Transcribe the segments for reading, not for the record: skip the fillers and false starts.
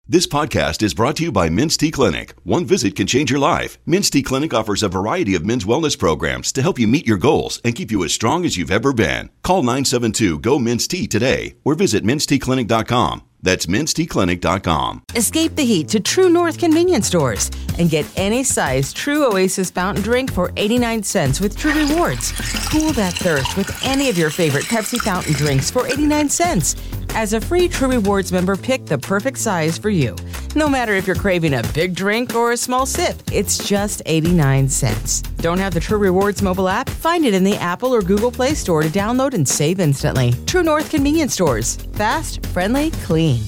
This podcast is brought to you by Men's T Clinic. One visit can change your life. Men's T Clinic offers a variety of men's wellness programs to help you meet your goals and keep you as strong as you've ever been. Call 972-GO-MEN'S-T today or visit mensteclinic.com. That's mensteclinic.com. Escape the heat to True North convenience stores and get any size True Oasis fountain drink for 89 cents with True Rewards. Cool that thirst with any of your favorite Pepsi fountain drinks for 89 cents. As a free True Rewards member, pick the perfect size for you. No matter if you're craving a big drink or a small sip, it's just 89 cents. Don't have the True Rewards mobile app? Find it in the Apple or Google Play Store to download and save instantly. True North convenience stores. Fast, friendly, clean.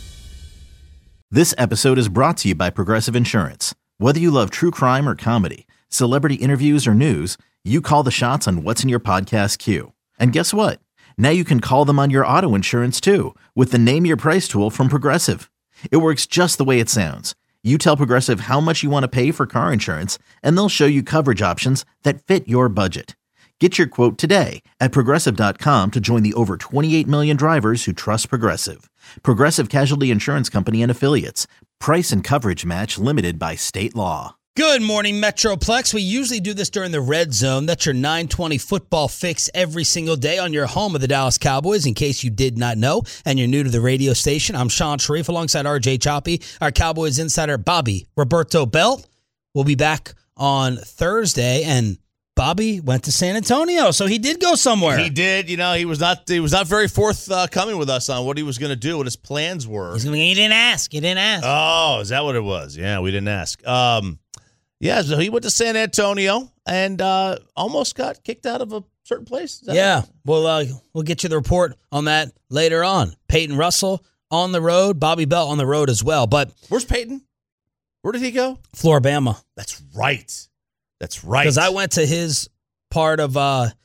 This episode is brought to you by Progressive Insurance. Whether you love true crime or comedy, celebrity interviews or news, you call the shots on what's in your podcast queue. And guess what? Now you can call them on your auto insurance too with the Name Your Price tool from Progressive. It works just the way it sounds. You tell Progressive how much you want to pay for car insurance, and they'll show you coverage options that fit your budget. Get your quote today at Progressive.com to join the over 28 million drivers who trust Progressive. Progressive Casualty Insurance Company and Affiliates. Price and coverage match limited by state law. Good morning, Metroplex. We usually do this during the Red Zone. That's your 920 football fix every single day on your home of the Dallas Cowboys, in case you did not know and you're new to the radio station. I'm Sean Sharif alongside RJ Choppy, our Cowboys insider, Bobby Roberto Belt. We'll be back on Thursday, and Bobby went to San Antonio, so he did go somewhere. He did. You know, he was not very forthcoming with us on what he was going to do, what his plans were. He didn't ask. You didn't ask. Oh, is that what it was? Yeah, we didn't ask. Yeah, so he went to San Antonio and almost got kicked out of a certain place. Yeah, we'll get you the report on that later on. Peyton Russell on the road, Bobby Belt on the road as well. But where's Peyton? Where did he go? Floribama. That's right. Because I went to his part of the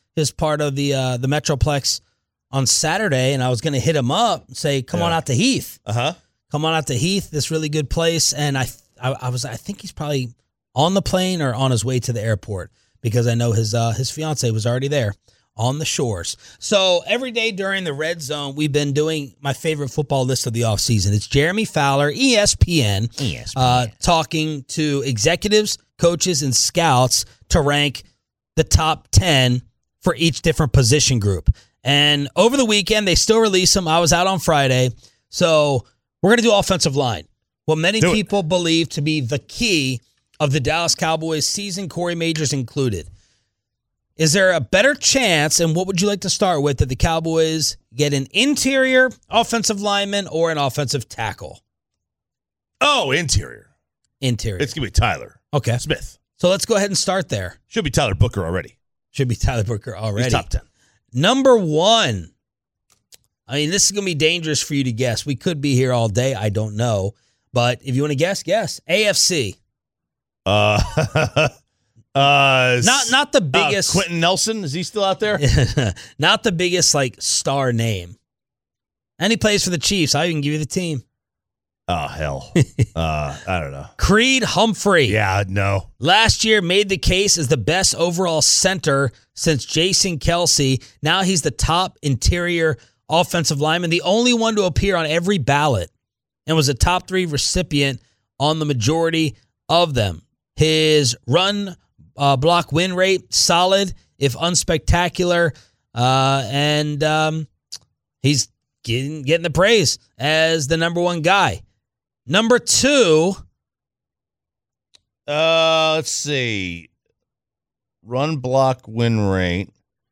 Metroplex on Saturday, and I was going to hit him up and say, "Come on out to Heath. Come on out to Heath. This really good place." And I think he's probably on the plane or on his way to the airport, because I know his fiance was already there on the shores. So every day during the Red Zone, we've been doing my favorite football list of the offseason. It's Jeremy Fowler, ESPN. Talking to executives, coaches, and scouts to rank the top 10 for each different position group. And over the weekend, they still release them. I was out on Friday. So we're going to do offensive line. What many people believe to be the key of the Dallas Cowboys season, Corey Majors included. Is there a better chance, and what would you like to start with, that the Cowboys get an interior offensive lineman or an offensive tackle? Oh, interior. It's going to be Tyler Smith. So let's go ahead and start there. Should be Tyler Booker already. He's top 10. Number 1. I mean, this is going to be dangerous for you to guess. We could be here all day. I don't know. But if you want to guess. AFC. Not the biggest. Quentin Nelson, is he still out there? Not the biggest star name. And he plays for the Chiefs. I can give you the team. Oh hell, I don't know. Creed Humphrey. Yeah, no. Last year made the case as the best overall center since Jason Kelce. Now he's the top interior offensive lineman, the only one to appear on every ballot, and was a top 3 recipient on the majority of them. His run block win rate, solid, if unspectacular. And he's getting the praise as the number 1 guy. Number 2. Let's see. Run block win rate.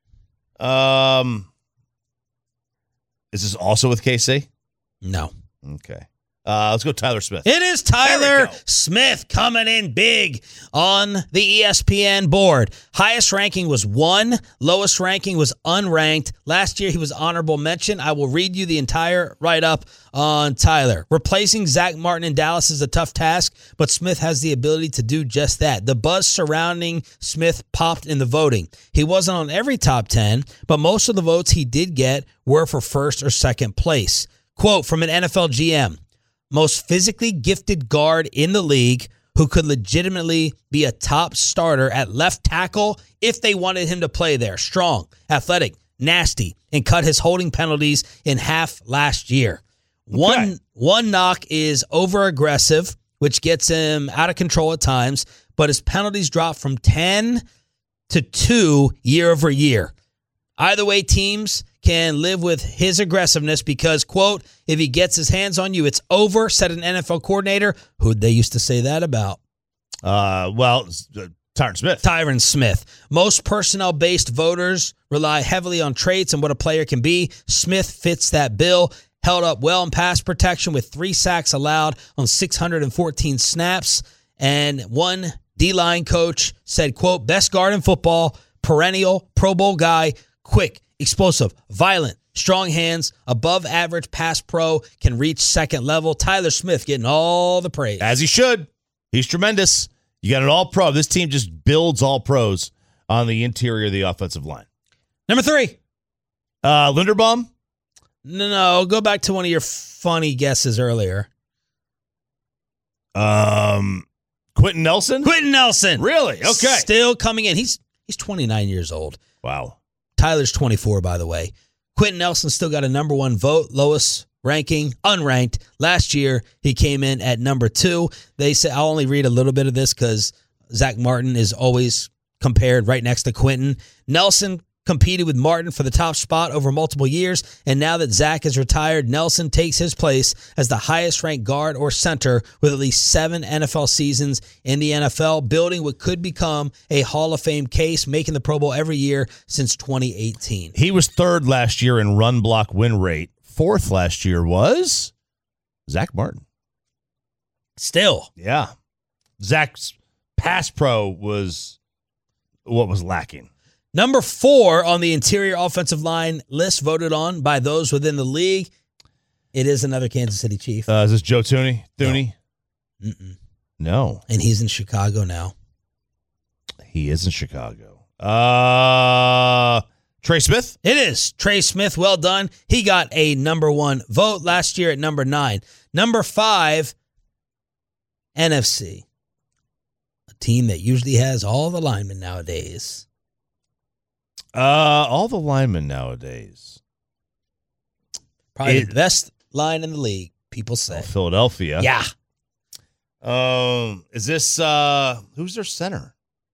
Is this also with KC? No. Okay. Let's go Tyler Smith. It is Tyler Smith coming in big on the ESPN board. Highest ranking was 1. Lowest ranking was unranked. Last year, he was honorable mention. I will read you the entire write-up on Tyler. Replacing Zach Martin in Dallas is a tough task, but Smith has the ability to do just that. The buzz surrounding Smith popped in the voting. He wasn't on every top 10, but most of the votes he did get were for first or second place. Quote from an NFL GM. Most physically gifted guard in the league who could legitimately be a top starter at left tackle if they wanted him to play there. Strong, athletic, nasty, and cut his holding penalties in half last year. One knock is over-aggressive, which gets him out of control at times, but his penalties drop from 10 to 2 year over year. Either way, teams can live with his aggressiveness because, quote, if he gets his hands on you, it's over, said an NFL coordinator. Who'd they used to say that about? Tyron Smith. Most personnel-based voters rely heavily on traits and what a player can be. Smith fits that bill. Held up well in pass protection with 3 sacks allowed on 614 snaps. And one D-line coach said, quote, best guard in football, perennial Pro Bowl guy, quick, explosive, violent, strong hands, above average pass pro, can reach second level. Tyler Smith getting all the praise. As he should. He's tremendous. You got an all-pro. This team just builds all-pros on the interior of the offensive line. Number 3. Linderbaum. No, go back to one of your funny guesses earlier. Quenton Nelson? Quenton Nelson. Really? Okay. Still coming in. He's 29 years old. Wow. Tyler's 24, by the way. Quenton Nelson still got a number 1 vote, lowest ranking, unranked. Last year, he came in at number 2. They say, I'll only read a little bit of this because Zach Martin is always compared right next to Quenton. Nelson competed with Martin for the top spot over multiple years, and now that Zach is retired, Nelson takes his place as the highest-ranked guard or center with at least 7 NFL seasons in the NFL, building what could become a Hall of Fame case, making the Pro Bowl every year since 2018. He was 3rd last year in run block win rate. 4th last year was Zach Martin. Still. Yeah. Zach's pass pro was what was lacking. Number 4 on the interior offensive line list voted on by those within the league. It is another Kansas City Chief. Is this Joe Thuney? No. And he's in Chicago now. He is in Chicago. Trey Smith? It is. Trey Smith, well done. He got a number 1 vote last year at number 9. Number 5, NFC. A team that usually has all the linemen nowadays. All the linemen nowadays. Probably the best line in the league, people say. Philadelphia. Yeah. Is this who's their center?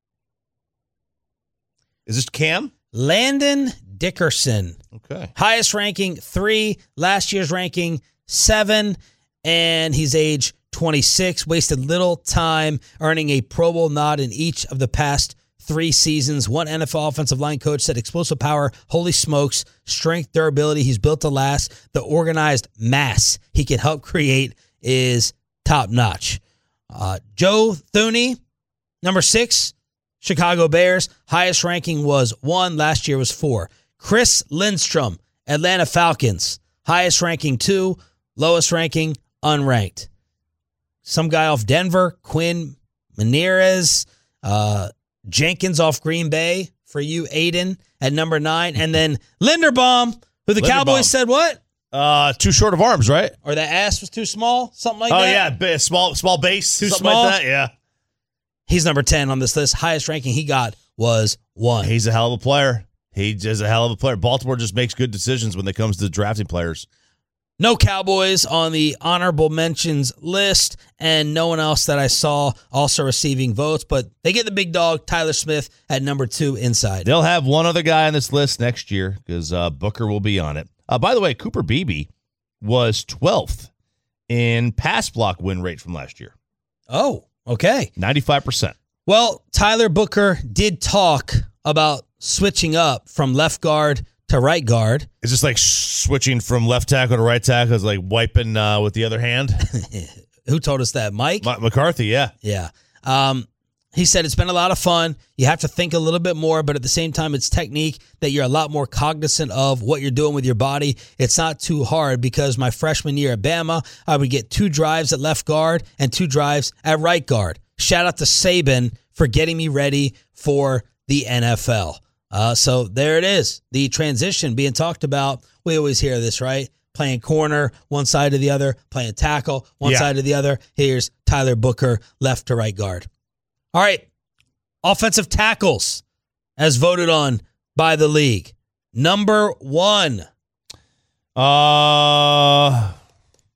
Is this Cam? Landon Dickerson. Okay. Highest ranking 3, last year's ranking 7, and he's age 26. Wasted little time, earning a Pro Bowl nod in each of the past 3 seasons. One NFL offensive line coach said explosive power, holy smokes, strength, durability. He's built to last. The organized mass he can help create is top notch. Joe Thuney, number 6, Chicago Bears. Highest ranking was 1. Last year was 4. Chris Lindstrom, Atlanta Falcons. Highest ranking 2. Lowest ranking, unranked. Some guy off Denver, Quinn Menierez, Jenkins off Green Bay for you, Aiden, at number 9. And then Linderbaum, who the Cowboys said what? Too short of arms, right? Or the ass was too small? Something like that? Oh, yeah. Small base. Too something small? like that, yeah. He's number 10 on this list. Highest ranking he got was 1. He's a hell of a player. He is a hell of a player. Baltimore just makes good decisions when it comes to drafting players. No Cowboys on the honorable mentions list, and no one else that I saw also receiving votes, but they get the big dog, Tyler Smith, at number 2 inside. They'll have one other guy on this list next year because Booker will be on it. By the way, Cooper Beebe was 12th in pass block win rate from last year. Oh, okay. 95%. Well, Tyler Booker did talk about switching up from left guard to right guard. It's just like switching from left tackle to right tackle. It's like wiping with the other hand. Who told us that? Mike? McCarthy, yeah. Yeah. He said it's been a lot of fun. You have to think a little bit more, but at the same time, it's technique that you're a lot more cognizant of what you're doing with your body. It's not too hard because my freshman year at Bama, I would get 2 drives at left guard and 2 drives at right guard. Shout out to Saban for getting me ready for the NFL. So there it is. The transition being talked about. We always hear this, right? Playing corner, one side to the other, playing tackle, one side to the other. Here's Tyler Booker, left to right guard. All right, offensive tackles as voted on by the league. Number 1.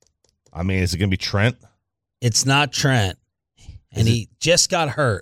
I mean, is it going to be Trent? It's not Trent. And he just got hurt.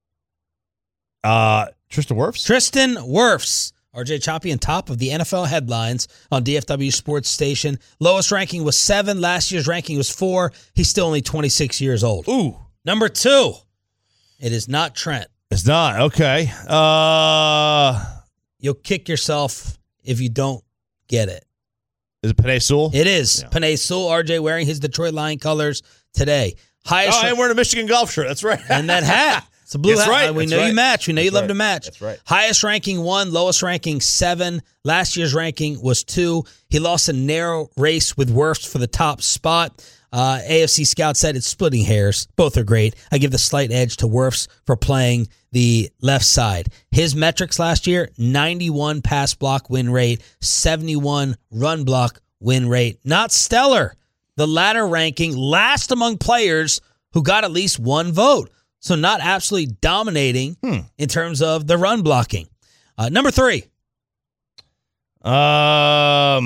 Tristan Wirfs? Tristan Wirfs. RJ Choppy on top of the NFL headlines on DFW Sports Station. Lowest ranking was 7. Last year's ranking was 4. He's still only 26 years old. Ooh. Number 2. It is not Trent. It's not. Okay. You'll kick yourself if you don't get it. Is it Penei Sewell? It is. Yeah. Penei Sewell, RJ wearing his Detroit Lion colors today. Highest I'm wearing a Michigan golf shirt. That's right. and that hat. It's a blue That's hat. right. We That's know right. you match. We know you That's love to match. That's right. Highest ranking 1, lowest ranking 7. Last year's ranking was 2. He lost a narrow race with Wirfs for the top spot. AFC Scout said it's splitting hairs. Both are great. I give the slight edge to Wirfs for playing the left side. His metrics last year, 91 pass block win rate, 71 run block win rate. Not stellar. The latter ranking last among players who got at least 1 vote. So not absolutely dominating in terms of the run blocking. Number 3. By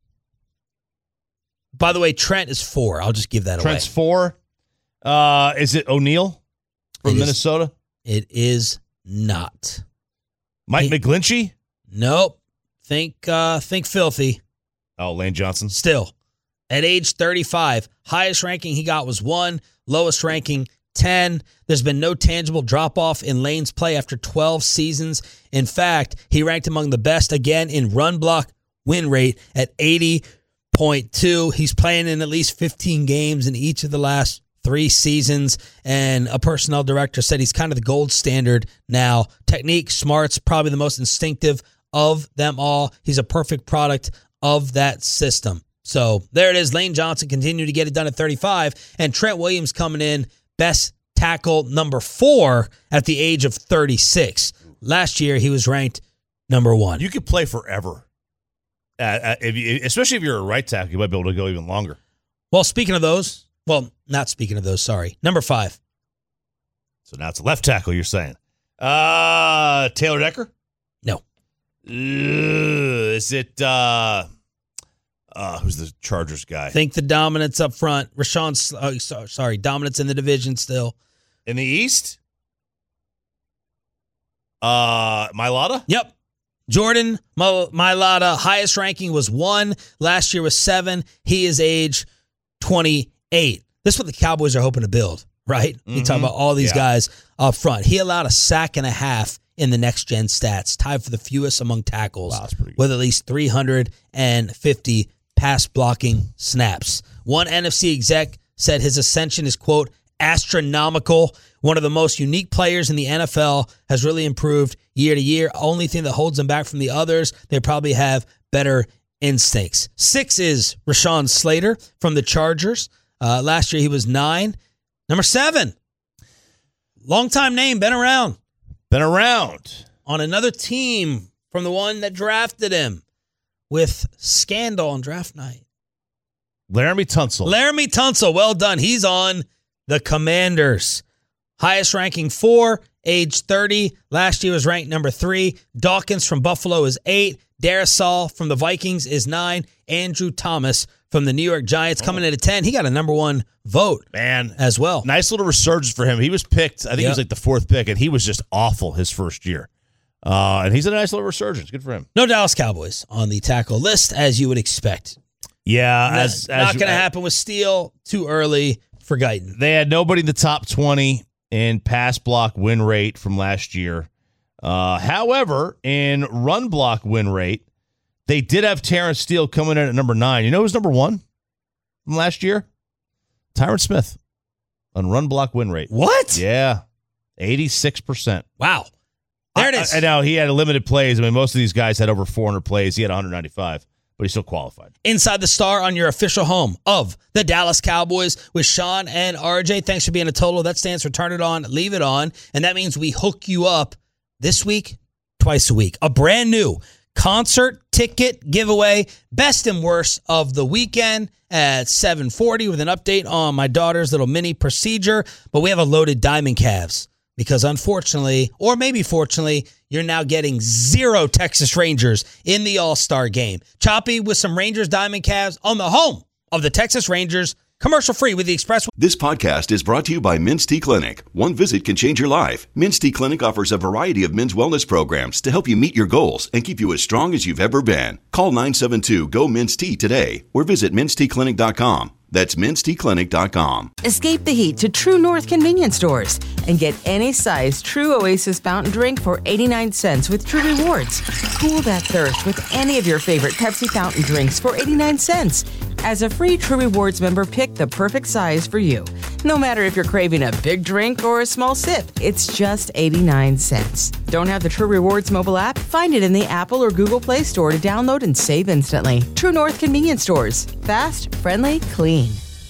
the way, Trent is 4. I'll just give that Trent's away. 4. Is it O'Neal from It is. Minnesota? It is not. Mike McGlinchey? Nope. Think filthy. Oh, Lane Johnson. Still, at age 35, highest ranking he got was 1, lowest ranking 10. There's been no tangible drop-off in Lane's play after 12 seasons. In fact, he ranked among the best again in run block win rate at 80.2. He's playing in at least 15 games in each of the last 3 seasons, and a personnel director said he's kind of the gold standard now. Technique, smarts, probably the most instinctive of them all. He's a perfect product of that system. So there it is. Lane Johnson continued to get it done at 35, and Trent Williams coming in best tackle number 4 at the age of 36. Last year, he was ranked number 1. You could play forever. Especially if you're a right tackle, you might be able to go even longer. Well, speaking of those, not speaking of those, sorry. Number 5. So now it's a left tackle, you're saying. Taylor Decker? No. Is it, who's the Chargers guy? Think the dominance up front. Dominance in the division still. In the East? Mailata? Yep. Jordan Mailata, highest ranking was 1. Last year was 7. He is age 28. This is what the Cowboys are hoping to build, right? You talk about all these guys up front. He allowed a sack and a half in the next-gen stats, tied for the fewest among tackles, Wow, that's pretty good. with at least 350 pass blocking snaps. One NFC exec said his ascension is, quote, astronomical. One of the most unique players in the NFL, has really improved year to year. Only thing that holds them back from the others, they probably have better instincts. 6 is Rashawn Slater from the Chargers. Last year he was 9. Number 7, long-time name, been around. Been around. On another team from the one that drafted him with scandal on draft night. Laramie Tunsil. Laramie Tunsil, well done. He's on the Commanders. Highest ranking 4, age 30. Last year was ranked number 3. Dawkins from Buffalo is 8. Darrisaw from the Vikings is 9. Andrew Thomas from the New York Giants coming in at 10. He got a number 1 vote, Man, as well. nice little resurgence for him. He was picked, I think he was like the 4th pick, and he was just awful his first year. And he's a nice little resurgence. Good for him. No Dallas Cowboys on the tackle list, as you would expect. Yeah. Not going to happen with Steele. Too early for Guyton. They had nobody in the top 20 in pass block win rate from last year. However, in run block win rate, they did have Terrence Steele coming in at number 9. You know who's number 1 from last year? Tyron Smith on run block win rate. What? Yeah, 86%. Wow. There it is. I know he had limited plays. I mean, most of these guys had over 400 plays. He had 195, but he still qualified. Inside the Star on your official home of the Dallas Cowboys with Sean and RJ. Thanks for being a total. That stands for turn it on, leave it on. And that means we hook you up this week, twice a week. A brand new concert ticket giveaway, best and worst of the weekend at 7:40 with an update on my daughter's little mini procedure. But we have a loaded Diamond Calves because unfortunately, or maybe fortunately, you're now getting 0 Texas Rangers in the All-Star game. Choppy with some Rangers Diamond Calves on the home of the Texas Rangers Commercial free with the Express. This podcast is brought to you by Men's T Clinic. One visit can change your life. Men's T Clinic offers a variety of men's wellness programs to help you meet your goals and keep you as strong as you've ever been. Call 972-GO-MEN'S-T today or visit menstclinic.com. That's menstclinic.com. Escape the heat to True North convenience stores and get any size True Oasis fountain drink for 89 cents with True Rewards. Cool that thirst with any of your favorite Pepsi fountain drinks for 89 cents. As a free True Rewards member, pick the perfect size for you. No matter if you're craving a big drink or a small sip, it's just 89 cents. Don't have the True Rewards mobile app? Find it in the Apple or Google Play Store to download and save instantly. True North convenience stores. Fast, friendly, clean.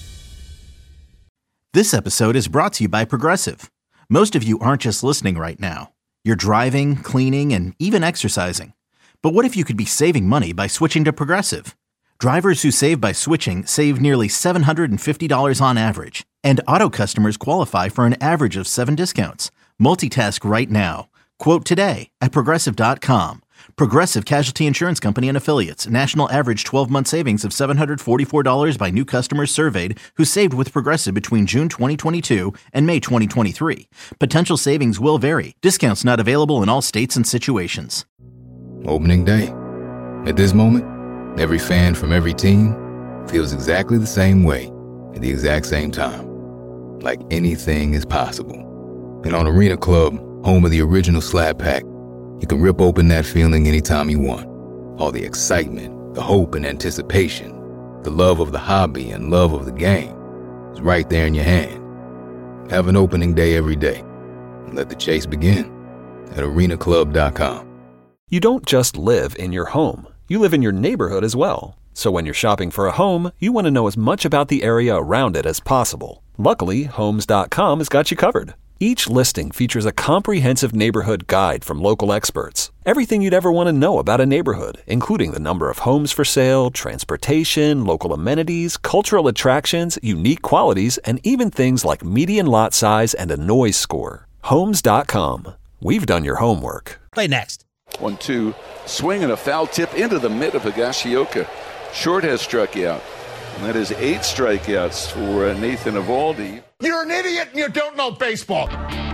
This episode is brought to you by Progressive. Most of you aren't just listening right now. You're driving, cleaning, and even exercising. But what if you could be saving money by switching to Progressive? Drivers who save by switching save nearly $750 on average. And auto customers qualify for an average of 7 discounts. Multitask right now. Quote today at Progressive.com. Progressive Casualty Insurance Company and Affiliates. National average 12-month savings of $744 by new customers surveyed who saved with Progressive between June 2022 and May 2023. Potential savings will vary. Discounts not available in all states and situations. Opening day. At this moment, every fan from every team feels exactly the same way at the exact same time. Like anything is possible. And on Arena Club, home of the original Slab Pack, you can rip open that feeling anytime you want. All the excitement, the hope and anticipation, the love of the hobby and love of the game is right there in your hand. Have an opening day every day. And let the chase begin at arenaclub.com. You don't just live in your home. You live in your neighborhood as well. So when you're shopping for a home, you want to know as much about the area around it as possible. Luckily, Homes.com has got you covered. Each listing features a comprehensive neighborhood guide from local experts. Everything you'd ever want to know about a neighborhood, including the number of homes for sale, transportation, local amenities, cultural attractions, unique qualities, and even things like median lot size and a noise score. Homes.com. We've done your homework. Play next. 1-2, swing and a foul tip into the mid of Higashioka. Short has struck out. And that is 8 strikeouts for Nathan Eovaldi. You're an idiot and you don't know baseball.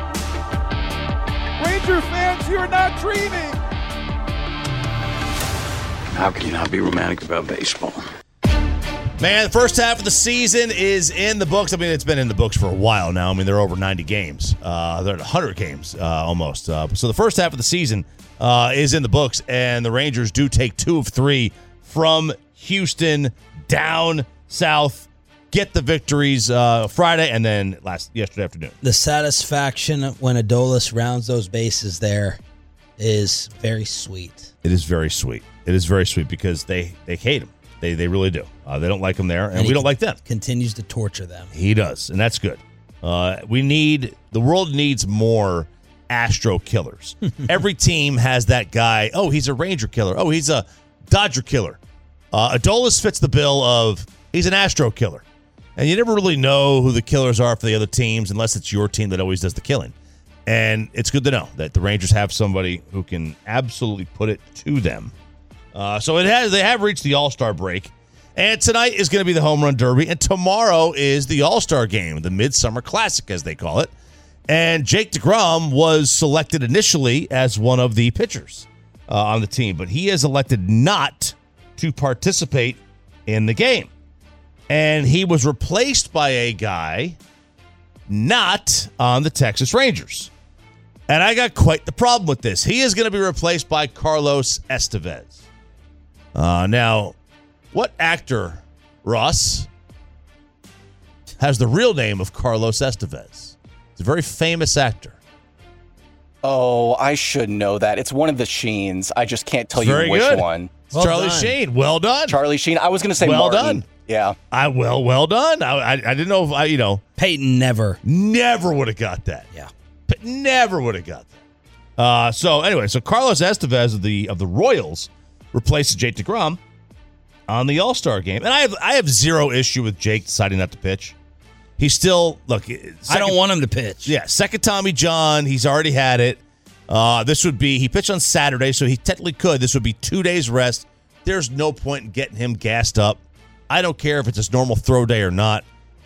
Ranger fans, you're not dreaming. How can you not be romantic about baseball? Man, the first half of the season is in the books. I mean, it's been in the books for a while now. I mean, they're over 90 games. They're at 100 games almost. So the first half of the season is in the books, and the Rangers do take 2 of 3 from Houston down south, get the victories Friday and then yesterday afternoon. The satisfaction when Adolis rounds those bases there is very sweet. It is very sweet. It is very sweet because they hate him. They really do. They don't like him there, and we don't like them. Continues to torture them. He does, and that's good. The world needs more Astro killers. Every team has that guy. Oh, he's a Ranger killer. Oh, he's a Dodger killer. Adolis fits the bill of he's an Astro killer. And you never really know who the killers are for the other teams unless it's your team that always does the killing. And it's good to know that the Rangers have somebody who can absolutely put it to them. They have reached the All-Star break. And tonight is going to be the Home Run Derby. And tomorrow is the All-Star Game, the Midsummer Classic, as they call it. And Jake DeGrom was selected initially as one of the pitchers on the team. But he has elected not to participate in the game. And he was replaced by a guy not on the Texas Rangers. And I got quite the problem with this. He is going to be replaced by Carlos Estevez. Now, what actor, Ross, has the real name of Carlos Estevez? He's a very famous actor. Oh, I should know that. It's one of the Sheens. I just can't tell you which one. It's Charlie Sheen. Well done. Charlie Sheen. I was going to say well Martin. Done. Yeah. Well done. I didn't know if Peyton never would have got that. Yeah. Never would have got that. So Carlos Estevez of the Royals replaces Jake DeGrom on the All-Star game. And I have zero issue with Jake deciding not to pitch. He's still, I don't want him to pitch. Yeah, second Tommy John. He's already had it. He pitched on Saturday, so he technically could. This would be 2 days rest. There's no point in getting him gassed up. I don't care if it's his normal throw day or not.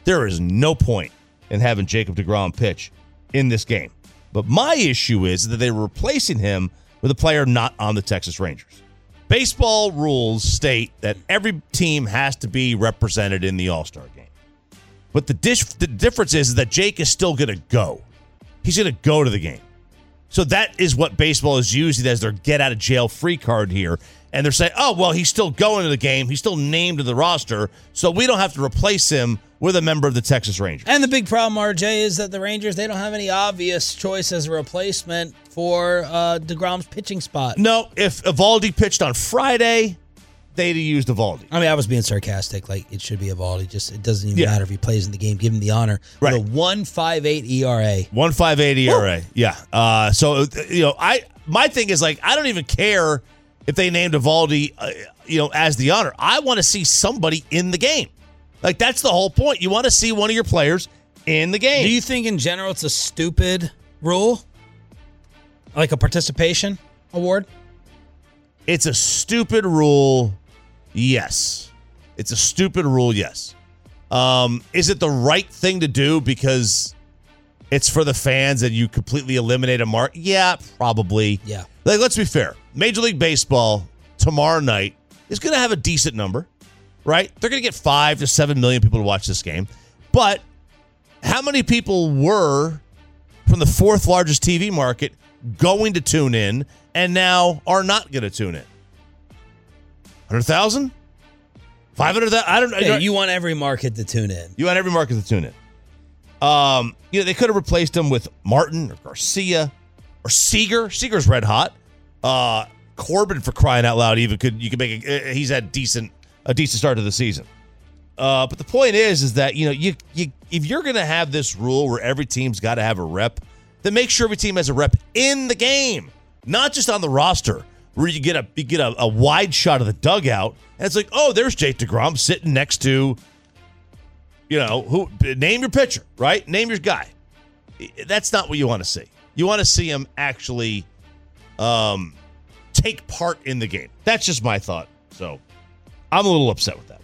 There is no point in having Jacob deGrom pitch in this game. But my issue is that they were replacing him with a player not on the Texas Rangers. Baseball rules state that every team has to be represented in the All-Star game. But the difference is that Jake is still going to go. He's going to go to the game. So that is what baseball is using as their get-out-of-jail-free card here. And they're saying, oh, well, he's still going to the game. He's still named to the roster, so we don't have to replace him with a member of the Texas Rangers. And the big problem, RJ, is that the Rangers, they don't have any obvious choice as a replacement for DeGrom's pitching spot. No, if Evaldi pitched on Friday, they'd have used Evaldi. I mean, I was being sarcastic. Like, it should be Evaldi. Just, it doesn't even matter if he plays in the game. Give him the honor. Right. With a 1.58 ERA. 1.58 ERA. Woo! Yeah. So, my thing is, like, I don't even care if they named Evaldi, as the honor. I want to see somebody in the game. Like, that's the whole point. You want to see one of your players in the game. Do you think, in general, it's a stupid rule? Like a participation award? It's a stupid rule, yes. It's a stupid rule, yes. Is it the right thing to do because it's for the fans and you completely eliminate a mark? Yeah, probably. Yeah. Like, let's be fair. Major League Baseball tomorrow night is going to have a decent number, right? They're going to get 5 to 7 million people to watch this game. But how many people were from the fourth largest TV market going to tune in and now are not going to tune in? 100,000? 500,000? I don't know. Yeah, you want every market to tune in. You want every market to tune in. They could have replaced him with Martin or Garcia or Seager. Seager's red hot. Corbin, for crying out loud, you could make he's had a decent start to the season. But the point is that you if you're going to have this rule where every team's got to have a rep, then make sure every team has a rep in the game, not just on the roster, where you get a wide shot of the dugout, and it's like, oh, there's Jake DeGrom sitting next to, who? Name your pitcher, right? Name your guy. That's not what you want to see. You want to see him actually take part in the game. That's just my thought. So I'm a little upset with that.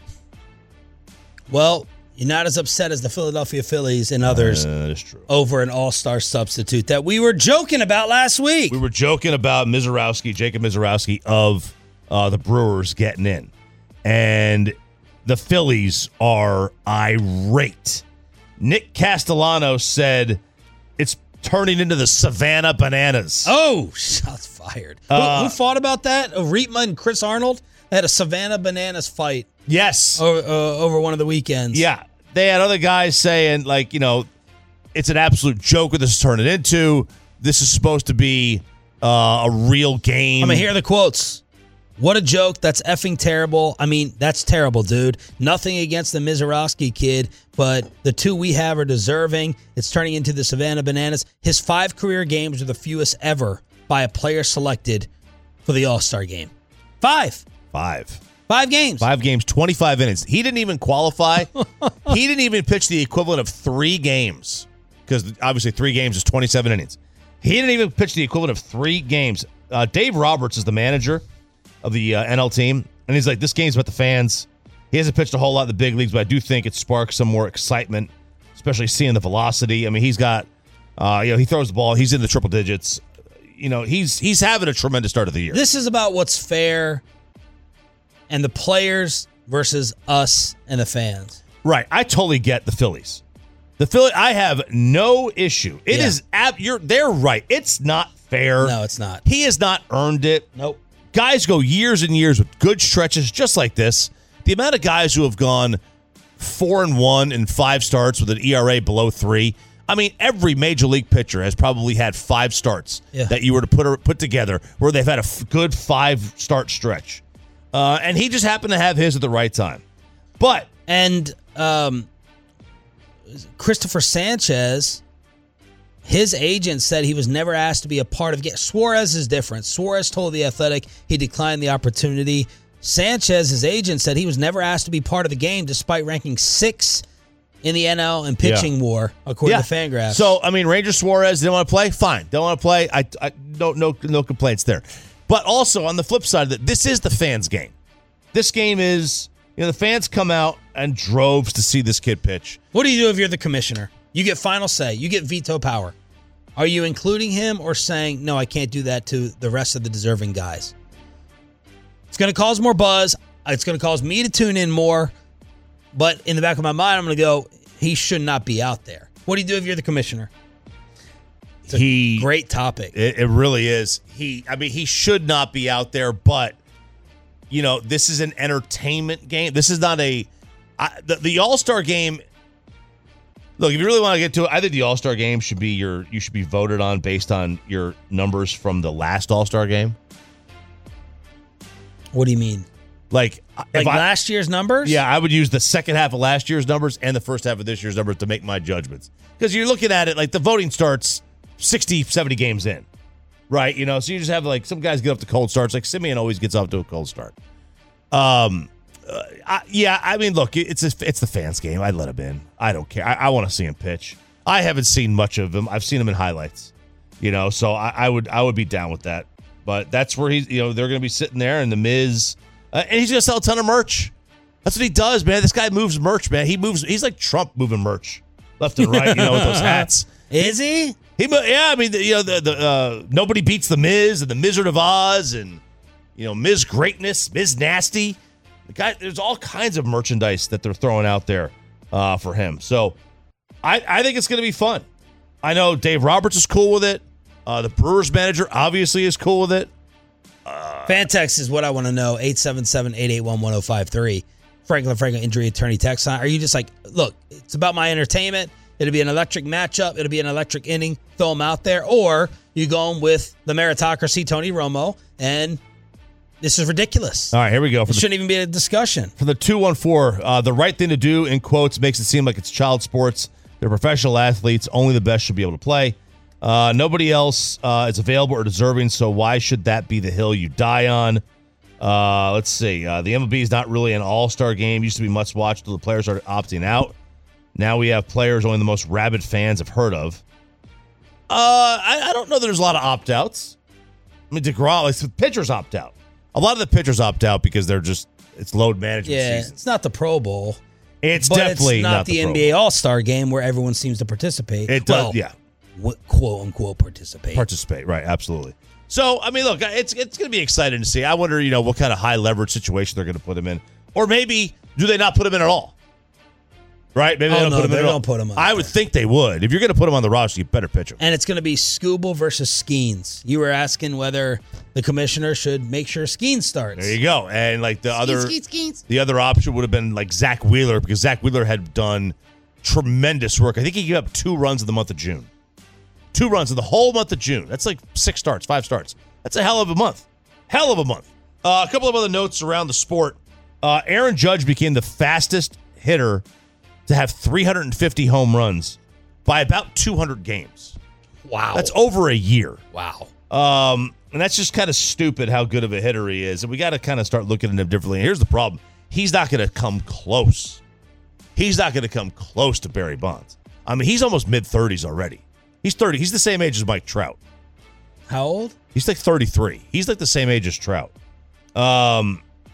Well, you're not as upset as the Philadelphia Phillies and others that's true. Over an all-star substitute that we were joking about last week. We were joking about Jacob Mizorowski of the Brewers getting in. And the Phillies are irate. Nick Castellano said it's turning into the Savannah Bananas. Oh, shots fired. Who fought about that? Rietma and Chris Arnold had a Savannah Bananas fight. Yes. Over one of the weekends. Yeah. They had other guys saying, it's an absolute joke what this is turning into. This is supposed to be a real game. I'm going to hear the quotes. What a joke. That's effing terrible. I mean, that's terrible, dude. Nothing against the Mizorowski kid, but the two we have are deserving. It's turning into the Savannah Bananas. His 5 career games are the fewest ever by a player selected for the All-Star game. 5 games. 5 games, 25 innings. He didn't even qualify. He didn't even pitch the equivalent of 3 games because obviously 3 games is 27 innings. He didn't even pitch the equivalent of 3 games. Dave Roberts is the manager of the NL team, and he's like, this game's about the fans. He hasn't pitched a whole lot in the big leagues, but I do think it sparks some more excitement, especially seeing the velocity. I mean, he's got, he throws the ball. He's in the triple digits. He's having a tremendous start of the year. This is about what's fair and the players versus us and the fans. Right. I totally get the Phillies. I have no issue. It is they're right. It's not fair. No, it's not. He has not earned it. Nope. Guys go years and years with good stretches just like this. The amount of guys who have gone 4-1 in 5 starts with an ERA below 3. I mean, every major league pitcher has probably had 5 starts that you were to put together where they've had a good 5-start stretch. And he just happened to have his at the right time. And Christopher Sanchez, his agent said he was never asked to be a part of it. Suarez is different. Suarez told The Athletic he declined the opportunity. Sanchez, his agent, said he was never asked to be part of the game despite ranking 6 in the NL in pitching war, according to Fangraphs. So, I mean, Ranger Suarez didn't want to play? Fine. Don't want to play? No complaints there. But also, on the flip side of it, this is the fans' game. This game is, the fans come out and droves to see this kid pitch. What do you do if you're the commissioner? You get final say. You get veto power. Are you including him or saying, no, I can't do that to the rest of the deserving guys? It's going to cause more buzz. It's going to cause me to tune in more. But in the back of my mind, I'm going to go, he should not be out there. What do you do if you're the commissioner? It's a great topic. It really is. He should not be out there, but, this is an entertainment game. This is not the All-Star game. Look, if you really want to get to it, I think the All-Star game should be you should be voted on based on your numbers from the last All-Star game. What do you mean? Like last year's numbers? Yeah, I would use the second half of last year's numbers and the first half of this year's numbers to make my judgments. Because you're looking at it like the voting starts 60, 70 games in, right? So you just have like some guys get off to cold starts. Like Simeon always gets off to a cold start. Look, it's the fans' game. I'd let him in. I don't care. I want to see him pitch. I haven't seen much of him. I've seen him in highlights, so I would be down with that. But that's where he's, they're going to be sitting there and the Miz, and he's going to sell a ton of merch. That's what he does, man. This guy moves merch, man. He's like Trump moving merch left and right, with those hats. Is he? The nobody beats the Miz and the Wizard of Oz and, Miz Greatness, Miz Nasty. The guy, there's all kinds of merchandise that they're throwing out there for him. So I think it's going to be fun. I know Dave Roberts is cool with it. The Brewers manager obviously is cool with it. Fan text is what I want to know. 877-881-1053. Franklin injury attorney text line. Are you just like, look, it's about my entertainment. It'll be an electric matchup. It'll be an electric inning. Throw them out there. Or you going with the meritocracy, Tony Romo, and this is ridiculous. All right, here we go. It shouldn't even be a discussion. For the 214, the right thing to do, in quotes, makes it seem like it's child sports. They're professional athletes. Only the best should be able to play. Nobody else is available or deserving, so why should that be the hill you die on? Let's see. The MLB is not really an all-star game. Used to be must-watch until the players started opting out. Now we have players only the most rabid fans have heard of. I don't know that there's a lot of opt-outs. I mean, DeGrom, pitchers opt out. A lot of the pitchers opt out because it's load management season. It's not the Pro Bowl. It's definitely not the NBA All-Star game where everyone seems to participate. It does, yeah. Quote unquote participate. Participate, right? Absolutely. So, I mean, look, it's going to be exciting to see. I wonder, what kind of high leverage situation they're going to put him in, or maybe do they not put him in at all? Right? Maybe they don't put him in at all. Put him on. I would think they would. If you're going to put him on the roster, you better pitch him. And it's going to be Skubal versus Skeens. You were asking whether the commissioner should make sure Skeens starts. There you go. And like the other option would have been like Zach Wheeler, because Zach Wheeler had done tremendous work. I think he gave up 2 runs in the month of June. 2 runs in the whole month of June. That's like 6 starts, 5 starts. That's a hell of a month. Hell of a month. A couple of other notes around the sport. Aaron Judge became the fastest hitter to have 350 home runs by about 200 games. Wow. That's over a year. Wow. And that's just kind of stupid how good of a hitter he is. And we got to kind of start looking at him differently. And here's the problem. He's not going to come close. He's not going to come close to Barry Bonds. I mean, he's almost mid-30s already. He's 30. He's the same age as Mike Trout. How old? He's like 33. He's like the same age as Trout. But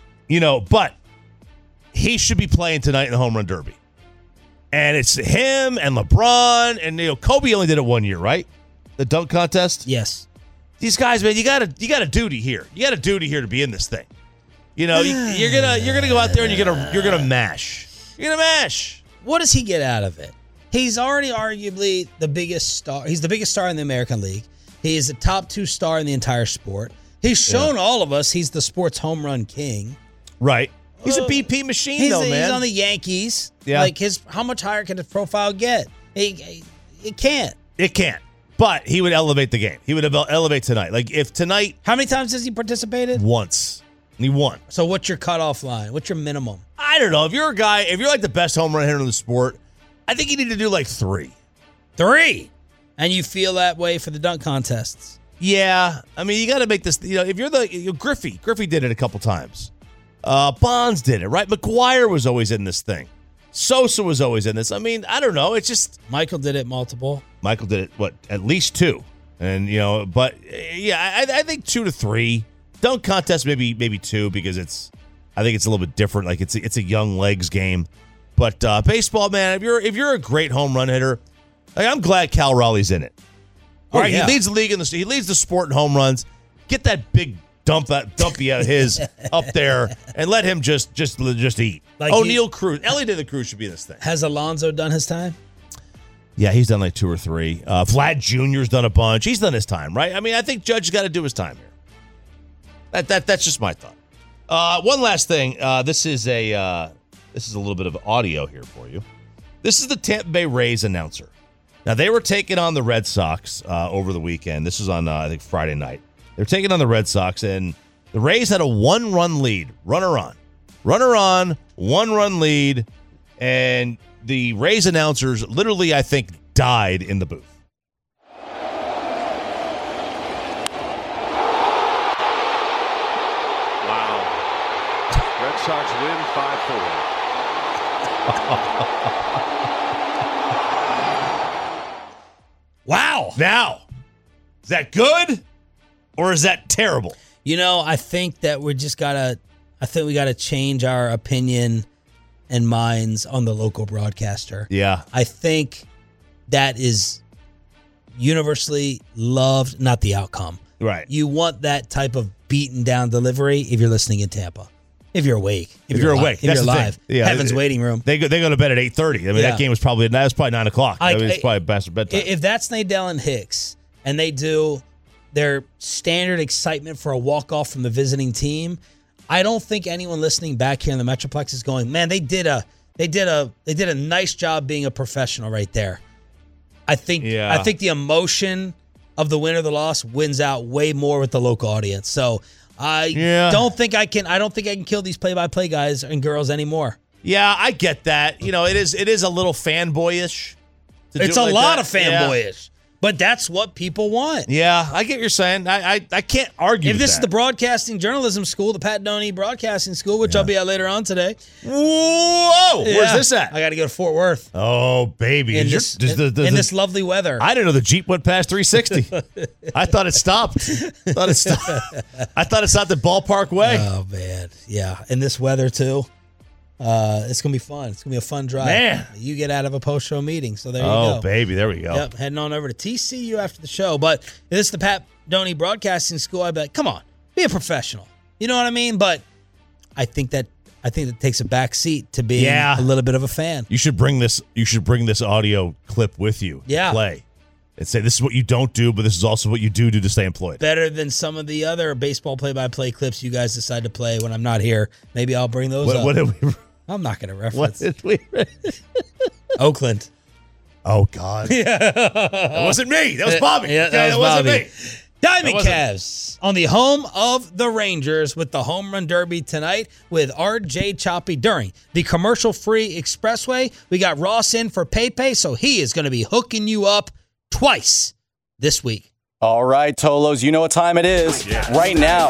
he should be playing tonight in the Home Run Derby. And it's him and LeBron and Kobe only did it 1 year, right? The dunk contest? Yes. These guys, man, you got a duty here. You got a duty here to be in this thing. You're gonna go out there and you're gonna mash. You're gonna mash. What does he get out of it? He's already arguably the biggest star. He's the biggest star in the American League. He is the top 2 star in the entire sport. He's shown all of us he's the sports home run king. Right. He's a BP machine, man. He's on the Yankees. Yeah. Like how much higher can his profile get? It can't. It can't. But he would elevate the game. He would elevate tonight. Like if tonight. How many times has he participated? Once. And he won. So what's your cutoff line? What's your minimum? I don't know. If you're like the best home run hitter in the sport, I think you need to do like 3. 3? And you feel that way for the dunk contests? Yeah. I mean, you got to make this, if you're Griffey did it a couple times. Bonds did it, right? McGuire was always in this thing. Sosa was always in this. I mean, I don't know. It's just. Michael did it multiple. Michael did it, at least 2. And, but yeah, I think 2 to 3. Dunk contest, maybe 2, because I think it's a little bit different. Like it's a young legs game. But baseball, man, if you're a great home run hitter, like, I'm glad Cal Raleigh's in it. All right, yeah. He leads the league he leads the sport in home runs. Get that big dumpy out of his up there and let him just eat. Like O'Neal Cruz, Ellie De La Cruz should be this thing. Has Alonso done his time? Yeah, he's done like 2 or 3. Vlad Jr.'s done a bunch. He's done his time, right? I mean, I think Judge has got to do his time here. That's just my thought. One last thing. This is a little bit of audio here for you. This is the Tampa Bay Rays announcer. Now, they were taking on the Red Sox over the weekend. This was on, I think, Friday night. They were taking on the Red Sox, and the Rays had a 1-run lead. Runner on, 1-run lead, and the Rays announcers literally, I think, died in the booth. Wow. Red Sox win 5-4. Wow. Now, is that good or is that terrible? You know, I think that we got to change our opinion and minds on the local broadcaster. Yeah. I think that is universally loved, not the outcome. Right. You want that type of beaten down delivery if you're listening in Tampa. If you're awake. If you're awake. If you're live. Yeah, Heaven's waiting room. They go to bed at 8:30. I mean, that game was probably 9 o'clock. It's probably past bedtime. If that's Nadell and Hicks and they do their standard excitement for a walk-off from the visiting team, I don't think anyone listening back here in the Metroplex is going, man, they did a nice job being a professional right there. I think the emotion of the win or the loss wins out way more with the local audience. So I don't think I can kill these play-by-play guys and girls anymore. Yeah, I get that. You know, it is a little fanboyish. It's a lot of fanboyish. But that's what people want. Yeah, I get what you're saying. I can't argue with If this that. is the broadcasting journalism school, the Pat Doney Broadcasting School, which I'll be at later on today. Whoa! Yeah. Where's this at? I got to go to Fort Worth. Oh, baby. In this lovely weather. I didn't know the Jeep went past 360. I thought it stopped. I thought it stopped at Ballpark Way. Oh, man. Yeah. In this weather, too. It's going to be fun. It's going to be a fun drive. Man. You get out of a post-show meeting, so there you go. Oh, baby. There we go. Yep. Heading on over to TCU after the show. But if this is the Pat Doney Broadcasting School, I'd be like, come on, be a professional. You know what I mean? But I think that takes a back seat to being a little bit of a fan. You should bring this audio clip with you. Yeah. Play. And say, this is what you don't do, but this is also what you do to stay employed. Better than some of the other baseball play-by-play clips you guys decide to play when I'm not here. Maybe I'll bring those up. What did we... I'm not going to reference. What did we... Oakland. Oh, God. That wasn't me. That was Bobby. Yeah, that wasn't Bobby. me. Diamond Cavs on the home of the Rangers with the Home Run Derby tonight with RJ Choppy during the commercial-free expressway. We got Ross in for PayPay, so he is going to be hooking you up twice this week. All right, Tolos, you know what time it is. Right now,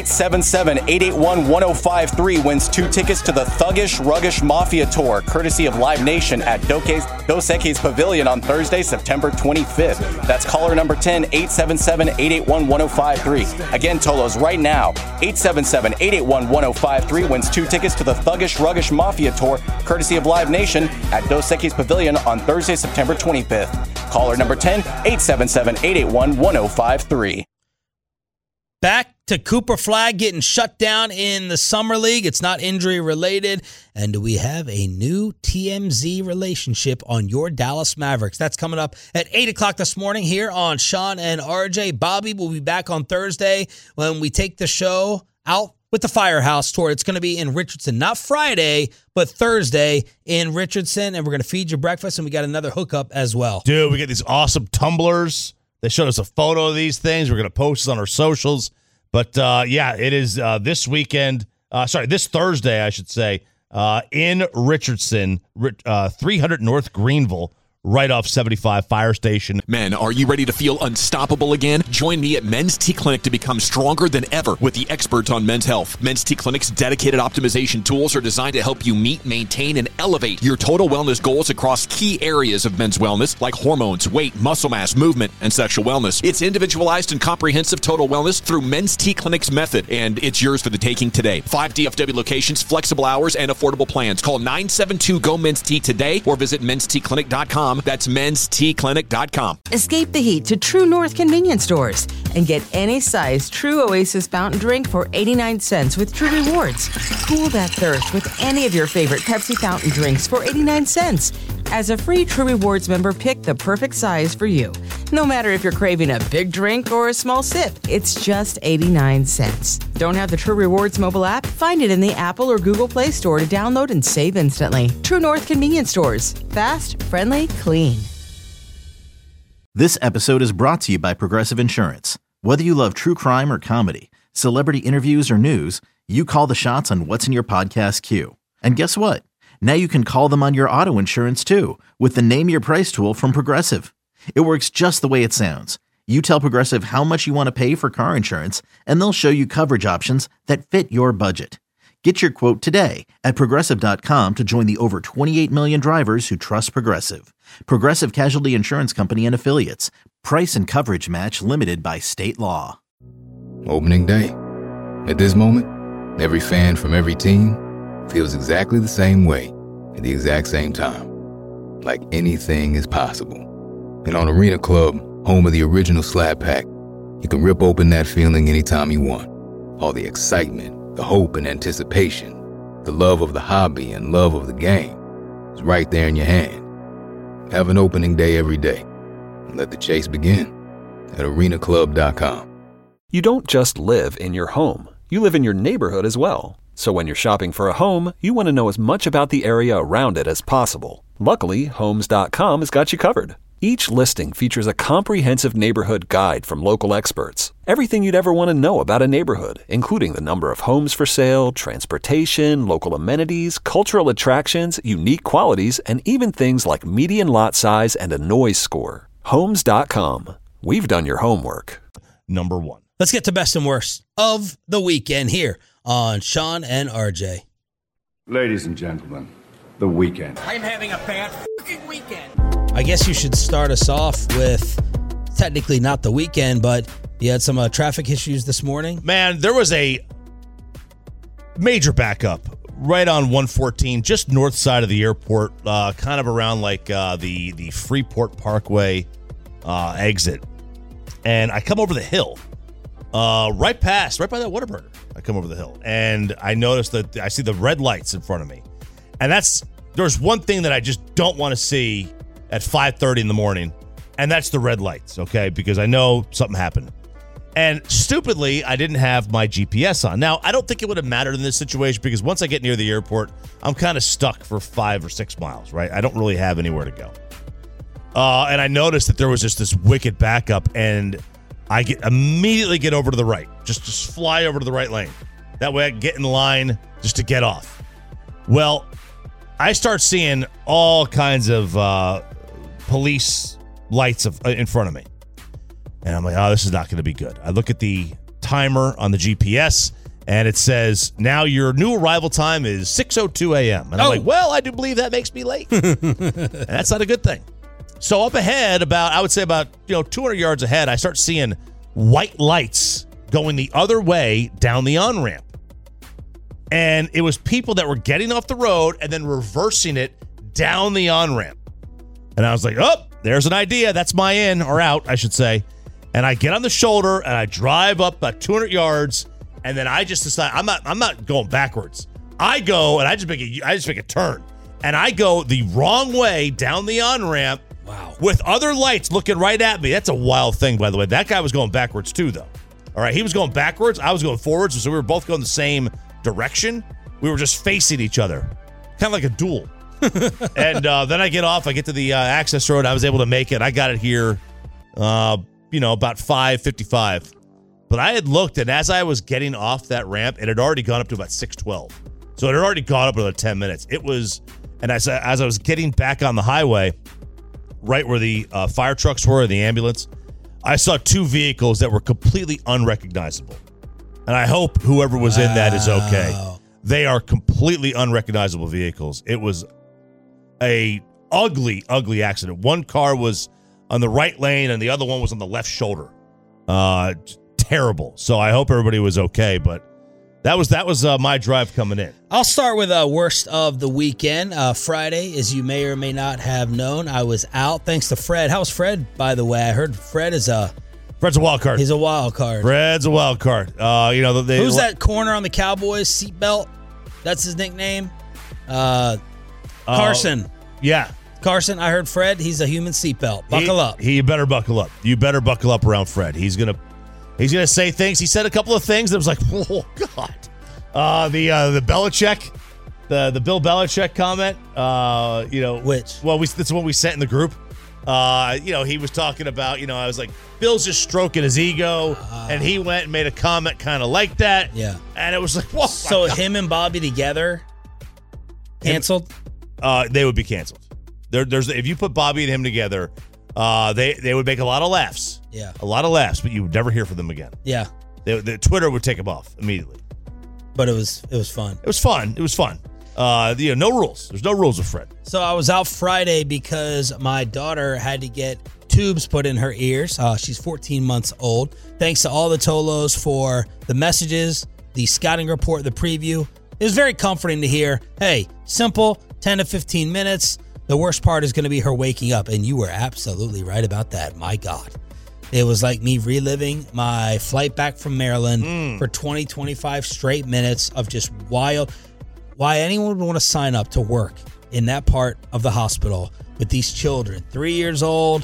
877-881-1053 wins 2 tickets to the Thuggish Ruggish Mafia Tour, courtesy of Live Nation at Dos Equis Pavilion on Thursday, September 25th. That's caller number 10, 877-881-1053. Again, Tolos, right now, 877-881-1053 wins 2 tickets to the Thuggish Ruggish Mafia Tour, courtesy of Live Nation at Dos Equis Pavilion on Thursday, September 25th. Caller number 10, 877-881-1053. Back to Cooper Flagg getting shut down in the Summer League. It's not injury related. And we have a new TMZ relationship on your Dallas Mavericks. That's coming up at 8 o'clock this morning here on Sean and RJ. Bobby will be back on Thursday when we take the show out with the Firehouse Tour. It's going to be in Richardson, not Friday, but Thursday in Richardson. And we're going to feed you breakfast, and we got another hookup as well. Dude, we get these awesome tumblers. They showed us a photo of these things. We're going to post it on our socials. But, it is this Thursday, I should say, in Richardson, 300 North Greenville, right off 75 Fire Station. Men, are you ready to feel unstoppable again? Join me at Men's T Clinic to become stronger than ever with the experts on men's health. Men's T Clinic's dedicated optimization tools are designed to help you meet, maintain, and elevate your total wellness goals across key areas of men's wellness like hormones, weight, muscle mass, movement, and sexual wellness. It's individualized and comprehensive total wellness through Men's T Clinic's method, and it's yours for the taking today. 5 DFW locations, flexible hours, and affordable plans. Call 972-GO-MEN'S-T today or visit menstclinic.com. That's menstclinic.com. Escape the heat to True North convenience stores and get any size True Oasis fountain drink for 89 cents with True Rewards. Cool that thirst with any of your favorite Pepsi fountain drinks for 89 cents. As a free True Rewards member, pick the perfect size for you. No matter if you're craving a big drink or a small sip, it's just 89 cents. Don't have the True Rewards mobile app? Find it in the Apple or Google Play Store to download and save instantly. True North convenience stores. Fast, friendly, clean. This episode is brought to you by Progressive Insurance. Whether you love true crime or comedy, celebrity interviews or news, you call the shots on what's in your podcast queue. And guess what? Now you can call them on your auto insurance too with the Name Your Price tool from Progressive. It works just the way it sounds. You tell Progressive how much you want to pay for car insurance, and they'll show you coverage options that fit your budget. Get your quote today at Progressive.com to join the over 28 million drivers who trust Progressive. Progressive Casualty Insurance Company and Affiliates. Price and coverage match limited by state law. Opening day. At this moment, every fan from every team feels exactly the same way at the exact same time. Like anything is possible. And on Arena Club, home of the original Slab Pack, you can rip open that feeling anytime you want. All the excitement, the hope and anticipation, the love of the hobby and love of the game is right there in your hand. Have an opening day every day. And let the chase begin at arenaclub.com. You don't just live in your home. You live in your neighborhood as well. So when you're shopping for a home, you want to know as much about the area around it as possible. Luckily, Homes.com has got you covered. Each listing features a comprehensive neighborhood guide from local experts. Everything you'd ever want to know about a neighborhood, including the number of homes for sale, transportation, local amenities, cultural attractions, unique qualities, and even things like median lot size and a noise score. Homes.com. We've done your homework. Number 1. Let's get to best and worst of the weekend here on Sean and RJ. Ladies and gentlemen, the weekend. I'm having a bad fucking weekend. I guess you should start us off with technically not the weekend, but you had some traffic issues this morning. Man, there was a major backup right on 114, just north side of the airport, kind of around like the Freeport Parkway exit. And I come over the hill, right by that Whataburger. I come over the hill, and I noticed that I see the red lights in front of me. And there's one thing that I just don't want to see at 5:30 in the morning, and that's the red lights, okay? Because I know something happened. And stupidly, I didn't have my GPS on. Now, I don't think it would have mattered in this situation because once I get near the airport, I'm kind of stuck for 5 or 6 miles, right? I don't really have anywhere to go. And I noticed that there was just this wicked backup, and I immediately get over to the right. Just fly over to the right lane. That way I can get in line just to get off. Well, I start seeing all kinds of police lights in front of me. And I'm like, oh, this is not going to be good. I look at the timer on the GPS, and it says, now your new arrival time is 6:02 a.m. And I'm like, well, I do believe that makes me late. And that's not a good thing. So up ahead, I would say about 200 yards ahead, I start seeing white lights going the other way down the on-ramp. And it was people that were getting off the road and then reversing it down the on-ramp. And I was like, oh, there's an idea. That's my in, or out, I should say. And I get on the shoulder and I drive up about 200 yards, and then I just decide I'm not going backwards. I go and I just make a turn, and I go the wrong way down the on-ramp. Wow. With other lights looking right at me. That's a wild thing, by the way. That guy was going backwards too, though. All right, he was going backwards. I was going forwards, so we were both going the same direction. We were just facing each other, kind of like a duel. And then I get off. I get to the access road. I was able to make it. I got it here, about 5:55. But I had looked, and as I was getting off that ramp, it had already gone up to about 6:12. So it had already gone up another 10 minutes. It was, and as I was getting back on the highway, right where the fire trucks were, the ambulance, I saw 2 vehicles that were completely unrecognizable. And I hope whoever was in that is okay. They are completely unrecognizable vehicles. It was a ugly, ugly accident. One car was on the right lane and the other one was on the left shoulder. Terrible. So I hope everybody was okay, but that was my drive coming in. I'll start with worst of the weekend. Friday, as you may or may not have known, I was out thanks to Fred. How's Fred, by the way? I heard Fred is Fred's a wild card. He's a wild card. Fred's a wild card. Who's that corner on the Cowboys? Seatbelt? That's his nickname? Carson. Yeah. Carson, I heard Fred, he's a human seatbelt. Buckle up. You better buckle up. You better buckle up around Fred. He's gonna say things. He said a couple of things that was like, oh God. The Belichick, the Bill Belichick comment. Which? Well, that's what we sent in the group. He was talking about. I was like, Bill's just stroking his ego, and he went and made a comment kind of like that. Yeah. And it was like, whoa. So him and Bobby together, canceled. They would be canceled. If you put Bobby and him together, they would make a lot of laughs. Yeah, a lot of laughs, but you would never hear from them again. Yeah, the Twitter would take them off immediately. But it was fun. It was fun. No rules. There's no rules with Fred. So I was out Friday because my daughter had to get tubes put in her ears. She's 14 months old. Thanks to all the Tolos for the messages, the scouting report, the preview. It was very comforting to hear, hey, simple, 10 to 15 minutes. The worst part is going to be her waking up. And you were absolutely right about that. My God. It was like me reliving my flight back from Maryland for 20, 25 straight minutes of just wild. Why anyone would want to sign up to work in that part of the hospital with these children, 3 years old,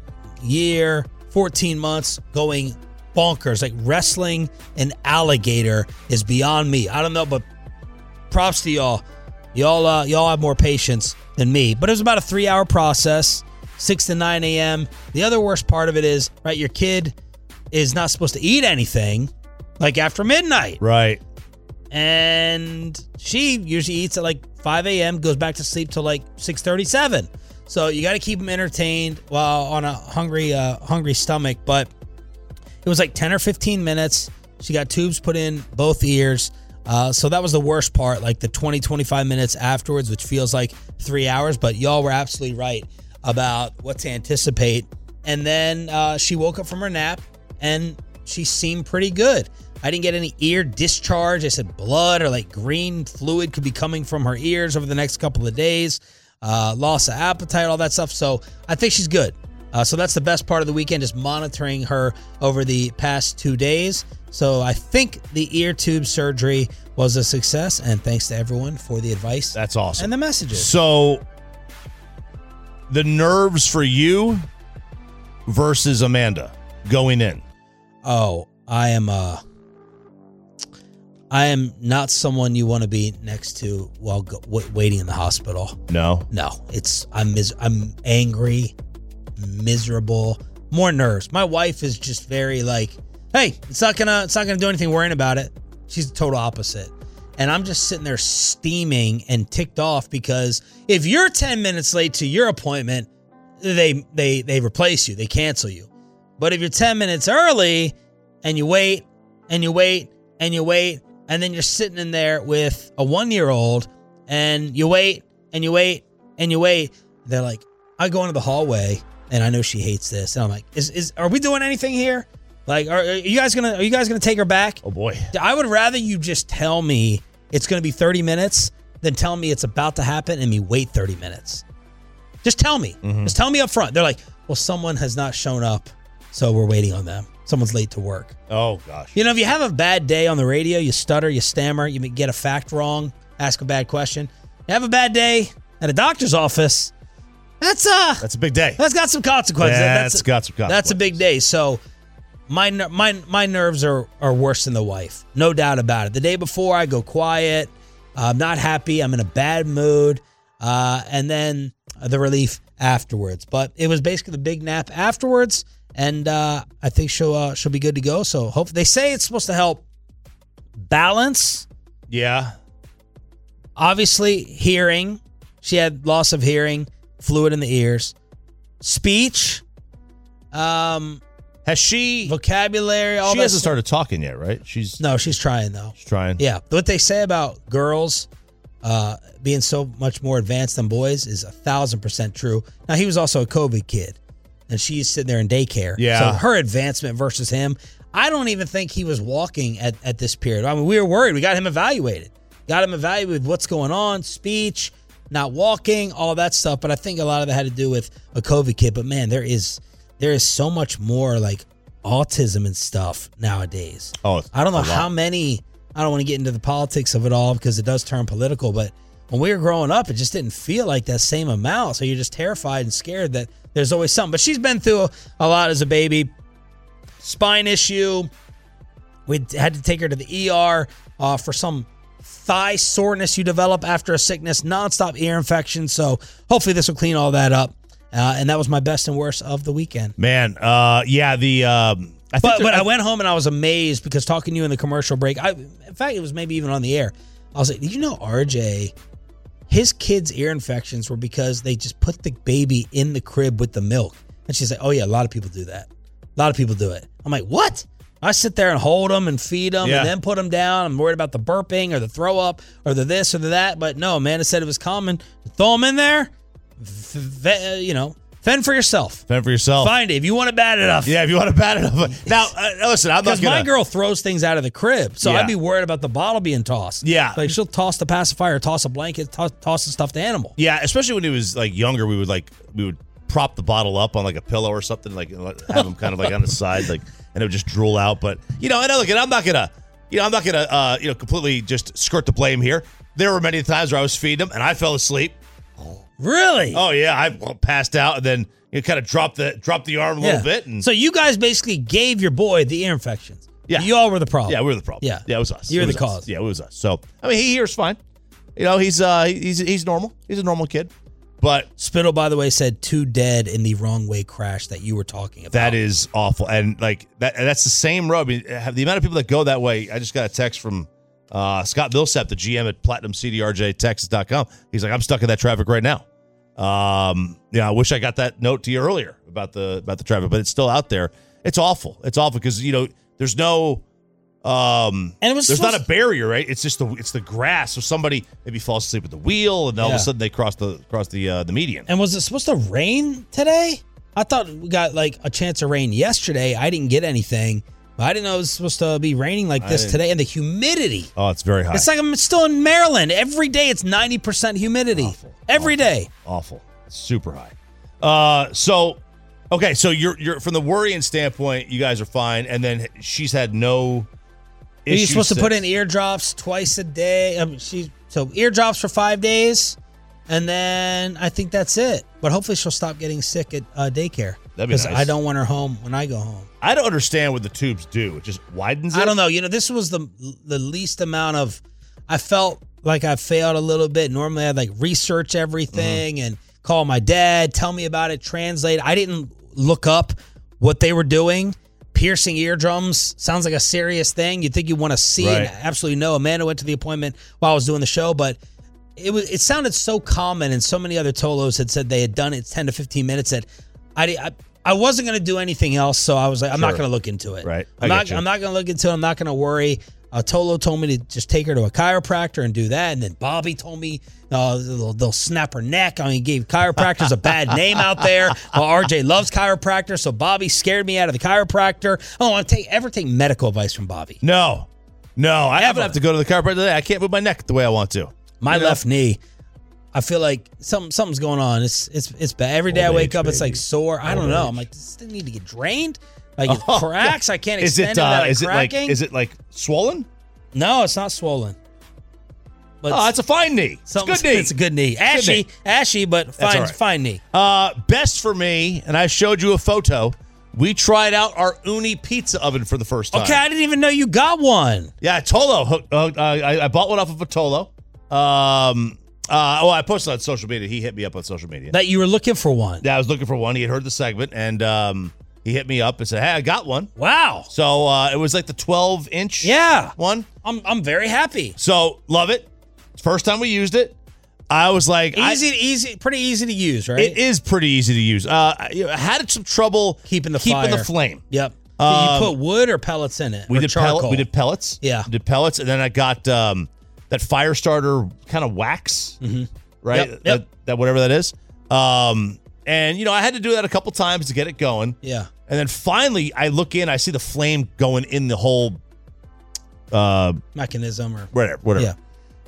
14 months, going bonkers, like wrestling an alligator is beyond me. I don't know, but props to y'all. Y'all have more patience than me. But it was about a 3-hour process, 6 to 9 a.m. The other worst part of it is, right, your kid is not supposed to eat anything like after midnight. Right. And she usually eats at like 5 a.m., goes back to sleep till like 6:37. So you got to keep them entertained while on a hungry stomach. But it was like 10 or 15 minutes. She got tubes put in both ears. So that was the worst part, like the 20, 25 minutes afterwards, which feels like 3 hours. But y'all were absolutely right about what to anticipate. And then she woke up from her nap and she seemed pretty good. I didn't get any ear discharge. I said blood or like green fluid could be coming from her ears over the next couple of days. Loss of appetite, all that stuff. So I think she's good. So that's the best part of the weekend, is monitoring her over the past 2 days. So I think the ear tube surgery was a success, and thanks to everyone for the advice. That's awesome. And the messages. So the nerves for you versus Amanda going in. Oh, I am not someone you want to be next to while waiting in the hospital. No, I'm angry, miserable, more nerves. My wife is just very like, hey, it's not gonna do anything worrying about it. She's the total opposite. And I'm just sitting there steaming and ticked off because if you're 10 minutes late to your appointment, they replace you, they cancel you. But if you're 10 minutes early and you wait and you wait and you wait, and then you're sitting in there with a 1-year-old and you wait and you wait and you wait, they're like, I go into the hallway and I know she hates this. And I'm like, are we doing anything here? Like, are you guys gonna take her back? Oh boy. I would rather you just tell me it's gonna be 30 minutes than tell me it's about to happen and me wait 30 minutes. Just tell me. Mm-hmm. Just tell me up front. They're like, well, someone has not shown up, so we're waiting on them. Someone's late to work. Oh, gosh. You know, if you have a bad day on the radio, you stutter, you stammer, you get a fact wrong, ask a bad question. You have a bad day at a doctor's office, that's a big day. That's got some consequences. That's got some consequences. That's a big day. So my nerves are worse than the wife. No doubt about it. The day before, I go quiet. I'm not happy. I'm in a bad mood. And then the relief afterwards. But it was basically the big nap afterwards. And I think she'll be good to go. So hope they say it's supposed to help balance. Yeah. Obviously, hearing. She had loss of hearing, fluid in the ears. speech, has she vocabulary, all she that hasn't stuff. started talking yet, right? She's trying though. She's trying. Yeah. What they say about girls being so much more advanced than boys is 1,000% true. Now, he was also a COVID kid, and she's sitting there in daycare. Yeah. So her advancement versus him, I don't even think he was walking at this period. I mean, we were worried. We got him evaluated. With what's going on, speech, not walking, all that stuff. But I think a lot of that had to do with a COVID kid. But man, there is so much more like autism and stuff nowadays. Oh, I don't know how many. I don't want to get into the politics of it all because it does turn political. But when we were growing up, it just didn't feel like that same amount. So you're just terrified and scared that there's always something. But she's been through a lot as a baby. Spine issue. We had to take her to the ER for some thigh soreness you develop after a sickness, nonstop ear infection. So hopefully this will clean all that up. And that was my best and worst of the weekend. Man, yeah, But I went home and I was amazed because talking to you in the commercial break, in fact, it was maybe even on the air. I was like, did you know RJ, his kids' ear infections were because they just put the baby in the crib with the milk? And she's like, oh yeah, a lot of people do that. A lot of people do it. I'm like, what? I sit there and hold them and feed them and then put them down. I'm worried about the burping or the throw up or the this or the that. But no, Amanda said it was common. Throw them in there, fend for yourself. Fend for yourself. Find it if you want it bad enough. Yeah, if you want it bad enough. Now, listen, I'm not because gonna... my girl throws things out of the crib, so I'd be worried about the bottle being tossed. Yeah, like she'll toss the pacifier, toss a blanket, toss a stuffed animal. Yeah, especially when he was like younger, we would prop the bottle up on like a pillow or something, like have him kind of like on the side, like, and it would just drool out. But and look, I'm not gonna completely just skirt the blame here. There were many times where I was feeding him and I fell asleep. Really? Oh yeah, I passed out and then kind of dropped the arm a little bit. And so you guys basically gave your boy the ear infections. Yeah, you all were the problem. Yeah, we were the problem. Yeah, it was us. You're the cause. Yeah, it was us. So I mean, he hears fine. He's normal. He's a normal kid. But Spittle, by the way, said 2 dead in the wrong way crash that you were talking about. That is awful, and like that's the same road. I mean, the amount of people that go that way. I just got a text from Scott Millsap, the GM at PlatinumCDRJTexas.com. He's like, I'm stuck in that traffic right now. I wish I got that note to you earlier about the traffic, but it's still out there. It's awful. It's awful because there's no there's not a barrier, right? It's just the grass. So somebody maybe falls asleep at the wheel, and all of a sudden they cross the median. And was it supposed to rain today? I thought we got like a chance of rain yesterday. I didn't get anything. But I didn't know it was supposed to be raining like this today. And the humidity. Oh, it's very high. It's like I'm still in Maryland. Every day it's 90% humidity. Awful. Every day. Awful. It's super high. So you're from the worrying standpoint, you guys are fine. And then she's had no issues. You're supposed to put in eardrops twice a day. So eardrops for 5 days. And then I think that's it. But hopefully she'll stop getting sick at daycare. That'd be nice. I don't want her home when I go home. I don't understand what the tubes do. It just widens it? I don't know. This was the least amount of... I felt like I failed a little bit. Normally I'd like research everything and call my dad, tell me about it, translate. I didn't look up what they were doing. Piercing eardrums sounds like a serious thing. You'd think you want to see and absolutely know. Amanda went to the appointment while I was doing the show, but it sounded so common, and so many other Tolos had said they had done it 10 to 15 minutes that I wasn't going to do anything else, so I was like, I'm not going to look into it. Right. I'm not going to look into it. I'm not going to worry. Tolo told me to just take her to a chiropractor and do that, and then Bobby told me they'll snap her neck. I mean, he gave chiropractors a bad name out there. RJ loves chiropractors, so Bobby scared me out of the chiropractor. I don't want to ever take medical advice from Bobby. No, I haven't have to go to the chiropractor today. I can't move my neck the way I want to. My left knee, I feel like something's going on. It's bad. Every day I wake up, it's like sore. I don't know. I'm like, does this need to get drained? Like it cracks. I can't extend it. Is it like swollen? No, it's not swollen. But it's a fine knee. It's a good knee. It's a good knee. Ashy, but fine knee. Best for me, and I showed you a photo. We tried out our Uni pizza oven for the first time. Okay, I didn't even know you got one. Yeah, Tolo. I bought one off of a Tolo. I posted on social media. He hit me up on social media. That you were looking for one. Yeah, I was looking for one. He had heard the segment, and he hit me up and said, hey, I got one. Wow. So it was like the 12-inch one. I'm very happy. So love it. First time we used it. I was like, pretty easy to use, right? It is pretty easy to use. I had some trouble keeping the flame. Yep. Did you put wood or pellets in it? We did pellets. Yeah. We did pellets, and then I got that fire starter kind of wax, right? Yep. That whatever that is. And I had to do that a couple times to get it going. Yeah. And then finally, I look in, I see the flame going in the whole mechanism or whatever. Yeah.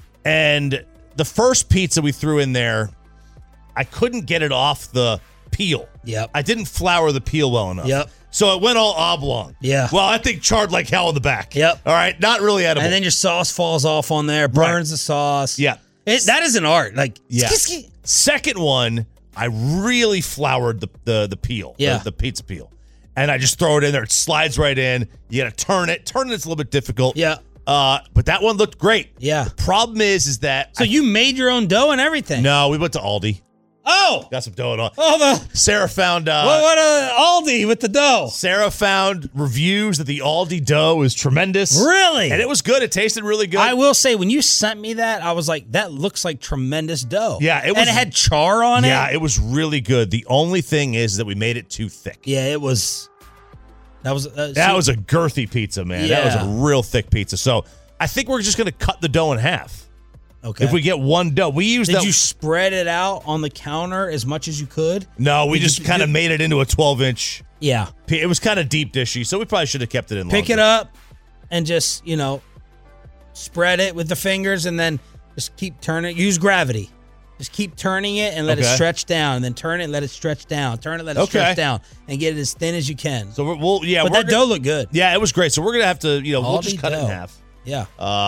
And the first pizza we threw in there, I couldn't get it off the peel. Yep. I didn't flour the peel well enough. Yep. So it went all oblong. Yeah. Well, I think charred like hell in the back. Yep. All right. Not really edible. And then your sauce falls off on there, burns the sauce. Yeah. That is an art. Like, yeah. Second one, I really floured the peel. Yeah. The pizza peel. And I just throw it in there. It slides right in. You got to turn it. Turning it's a little bit difficult. Yeah. But that one looked great. Yeah. The problem is that. So you made your own dough and everything? No, we went to Aldi. Oh. Got some dough on. Oh, Sarah found. What Aldi with the dough? Sarah found reviews that the Aldi dough is tremendous. Really? And it was good. It tasted really good. I will say, when you sent me that, I was like, that looks like tremendous dough. Yeah, it was. And it had char on it. Yeah, it was really good. The only thing is that we made it too thick. Yeah, it was. That was a girthy pizza, man. Yeah. That was a real thick pizza. So I think we're just going to cut the dough in half. Okay. If we get one dough, Did you spread it out on the counter as much as you could? No, we just kind of made it into a 12-inch. Yeah. It was kind of deep dishy, so we probably should have kept it in longer. Pick it up and just, spread it with the fingers and then just keep turning. Use gravity. Just keep turning it and let it stretch down, and then turn it and let it stretch down. Turn it, let it stretch down, and get it as thin as you can. So but that dough looked good. Yeah, it was great. So we're gonna have to, we'll just cut it in half. Yeah.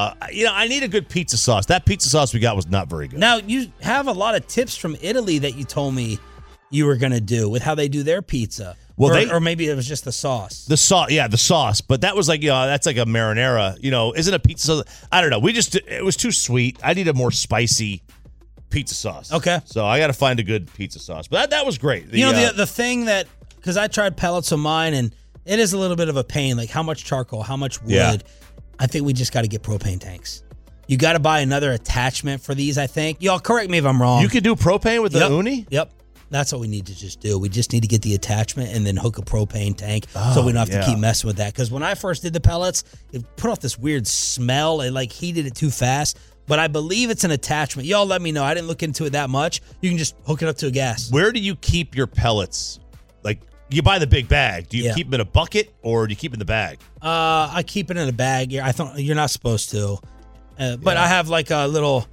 I need a good pizza sauce. That pizza sauce we got was not very good. Now, you have a lot of tips from Italy that you told me you were going to do with how they do their pizza. Well, or maybe it was just the sauce. The sauce. But that was like, that's like a marinara. Isn't a pizza sauce? I don't know. It was too sweet. I need a more spicy pizza sauce. Okay. So I got to find a good pizza sauce. But that was great. The thing that, because I tried pellets of mine, and it is a little bit of a pain. Like, how much charcoal, how much wood. Yeah. I think we just got to get propane tanks. You got to buy another attachment for these, I think. Y'all correct me if I'm wrong. You could do propane with the Uni? Yep. That's what we need to just do. We just need to get the attachment and then hook a propane tank so we don't have to keep messing with that. Because when I first did the pellets, it put off this weird smell. It heated it too fast. But I believe it's an attachment. Y'all let me know. I didn't look into it that much. You can just hook it up to a gas. Where do you keep your pellets? Like, you buy the big bag. Do you keep them in a bucket or do you keep them in the bag? I keep it in a bag. I thought you're not supposed to. But I have like a little,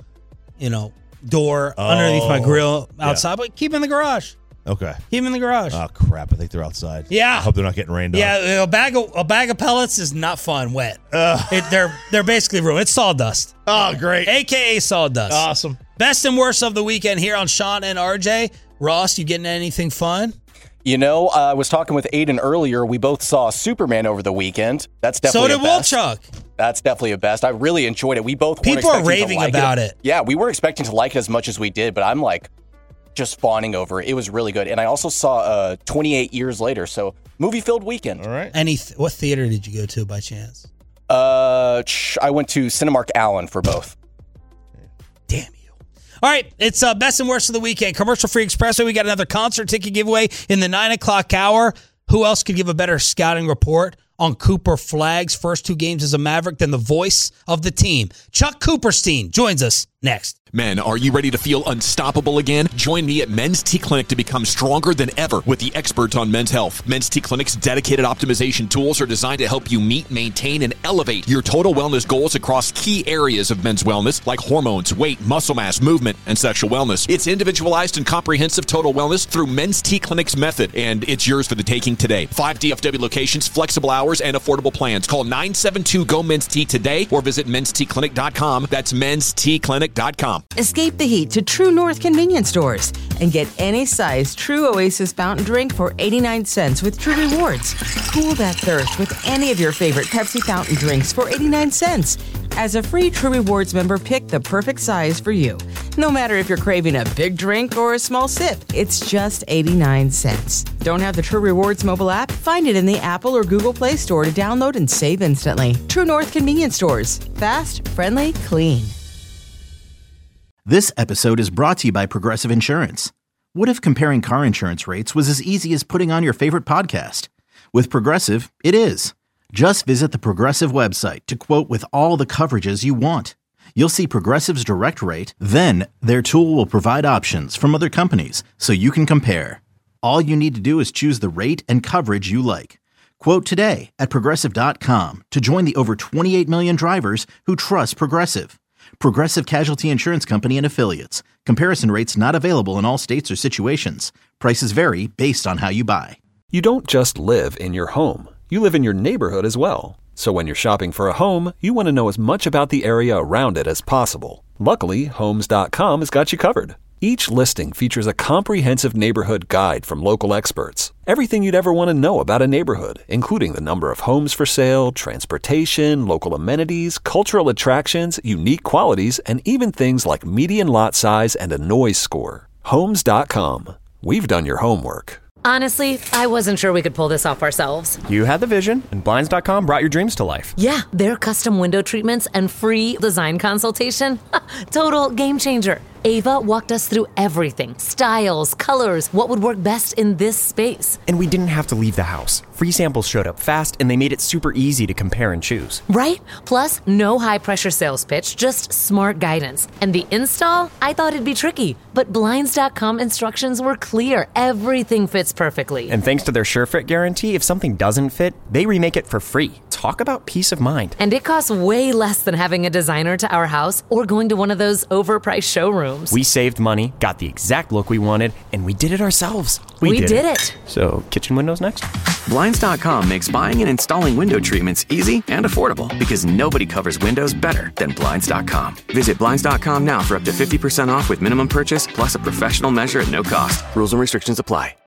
door underneath my grill outside. But keep in the garage. Okay. Keep them in the garage. Oh, crap. I think they're outside. Yeah. I hope they're not getting rained on. Yeah, a bag of pellets is not fun wet. They're basically ruined. It's sawdust. Oh, great. AKA sawdust. Awesome. Best and worst of the weekend here on Sean and RJ. Ross, you getting anything fun? I was talking with Aiden earlier. We both saw Superman over the weekend. That's definitely so did Wolchuk. That's definitely a best. I really enjoyed it. We both people are raving about it. Yeah, we weren't expecting to like it as much as we did, but I'm just fawning over it. It was really good. And I also saw 28 years later, so movie-filled weekend. All right. What theater did you go to by chance? I went to Cinemark Allen for both. Damn you. All right, it's best and worst of the weekend. Commercial-free Expressway. We got another concert ticket giveaway in the 9 o'clock hour. Who else could give a better scouting report on Cooper Flagg's first 2 games as a Maverick than the voice of the team? Chuck Cooperstein joins us next. Men, are you ready to feel unstoppable again? Join me at Men's T Clinic to become stronger than ever with the experts on men's health. Men's T Clinic's dedicated optimization tools are designed to help you meet, maintain, and elevate your total wellness goals across key areas of men's wellness like hormones, weight, muscle mass, movement, and sexual wellness. It's individualized and comprehensive total wellness through Men's T Clinic's method, and it's yours for the taking today. 5 DFW locations, flexible hours, and affordable plans. Call 972-GO-MEN'S-T today or visit menstclinic.com. That's menstclinic.com. Escape the heat to True North convenience stores and get any size True Oasis fountain drink for 89 cents with True Rewards. Cool that thirst with any of your favorite Pepsi fountain drinks for 89 cents. As a free True Rewards member, pick the perfect size for you. No matter if you're craving a big drink or a small sip, it's just 89 cents. Don't have the True Rewards mobile app? Find it in the Apple or Google Play Store to download and save instantly. True North convenience stores. Fast, friendly, clean. This episode is brought to you by Progressive Insurance. What if comparing car insurance rates was as easy as putting on your favorite podcast? With Progressive, it is. Just visit the Progressive website to quote with all the coverages you want. You'll see Progressive's direct rate, then their tool will provide options from other companies so you can compare. All you need to do is choose the rate and coverage you like. Quote today at Progressive.com to join the over 28 million drivers who trust Progressive. Progressive Casualty Insurance Company and Affiliates. Comparison rates not available in all states or situations. Prices vary based on how you buy. You don't just live in your home. You live in your neighborhood as well. So when you're shopping for a home, you want to know as much about the area around it as possible. Luckily, Homes.com has got you covered. Each listing features a comprehensive neighborhood guide from local experts. Everything you'd ever want to know about a neighborhood, including the number of homes for sale, transportation, local amenities, cultural attractions, unique qualities, and even things like median lot size and a noise score. Homes.com. We've done your homework. Honestly, I wasn't sure we could pull this off ourselves. You had the vision, and Blinds.com brought your dreams to life. Yeah, their custom window treatments and free design consultation. Total game changer. Ava walked us through everything. Styles, colors, what would work best in this space. And we didn't have to leave the house. Free samples showed up fast, and they made it super easy to compare and choose. Right? Plus, no high-pressure sales pitch, just smart guidance. And the install? I thought it'd be tricky, but Blinds.com instructions were clear. Everything fits perfectly. And thanks to their SureFit guarantee, if something doesn't fit, they remake it for free. Talk about peace of mind. And it costs way less than having a designer to our house or going to one of those overpriced showrooms. We saved money, got the exact look we wanted, and we did it ourselves. We did it. So, kitchen windows next? Blinds.com makes buying and installing window treatments easy and affordable because nobody covers windows better than Blinds.com. Visit Blinds.com now for up to 50% off with minimum purchase plus a professional measure at no cost. Rules and restrictions apply.